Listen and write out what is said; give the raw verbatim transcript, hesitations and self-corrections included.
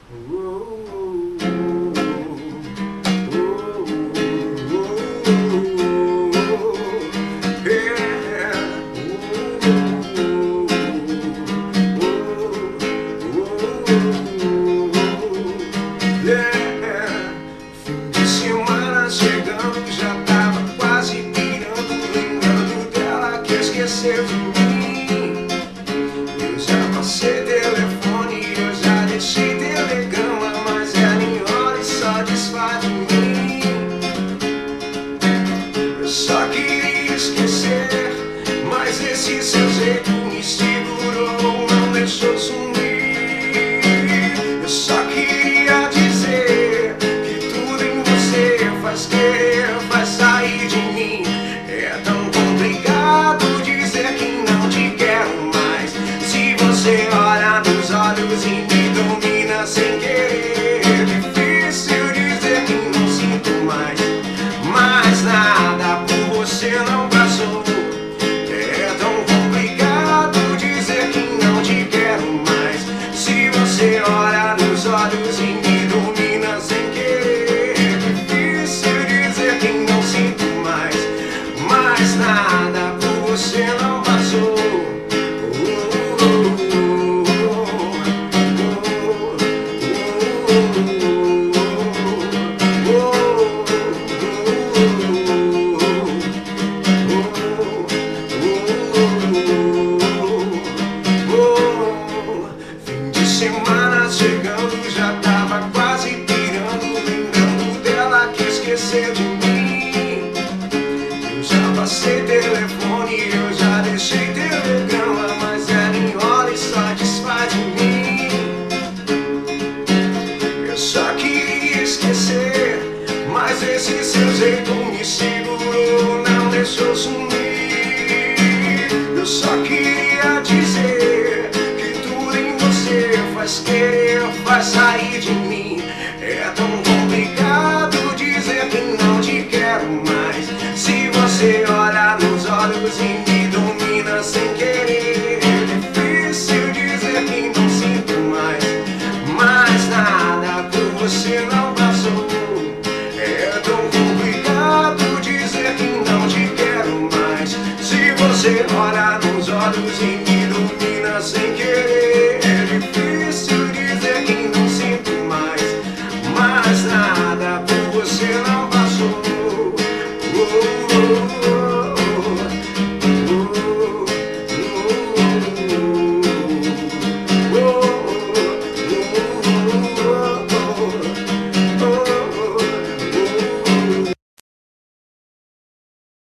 Fim de semana chegando, já tava quase pirando, lembrando dela que esqueceu de mim. Eu já passei telefone, eu já deixei telegrama, mas ela enrola e só desfaz de mim. Eu só queria esquecer, mas esse seu jeito me segurou, não deixou sumir. Eu só queria dizer que tudo em você faz querer, faz sair de mim. É tão complicado dizer que não te quero mais. Se você olha nos olhos e me domina sem querer, é difícil dizer que não sinto mais. Mas nada por você não passou. É tão complicado dizer que não te quero mais. Se você olha nos olhos e me domina sem querer, é difícil dizer que não sinto mais. Mas nada por você não passou. Fim de semana chegando, já tava quase pirando, lembrando dela que esqueceu de mim. Eu já passei telefone, eu já deixei telegrama, mas ela enrola e só desfaz de mim. Eu só queria esquecer, mas esse seu jeito me segurou, não deixou sumir. Eu só queria dizer que tudo em você faz querer, faz sair de mim. É tão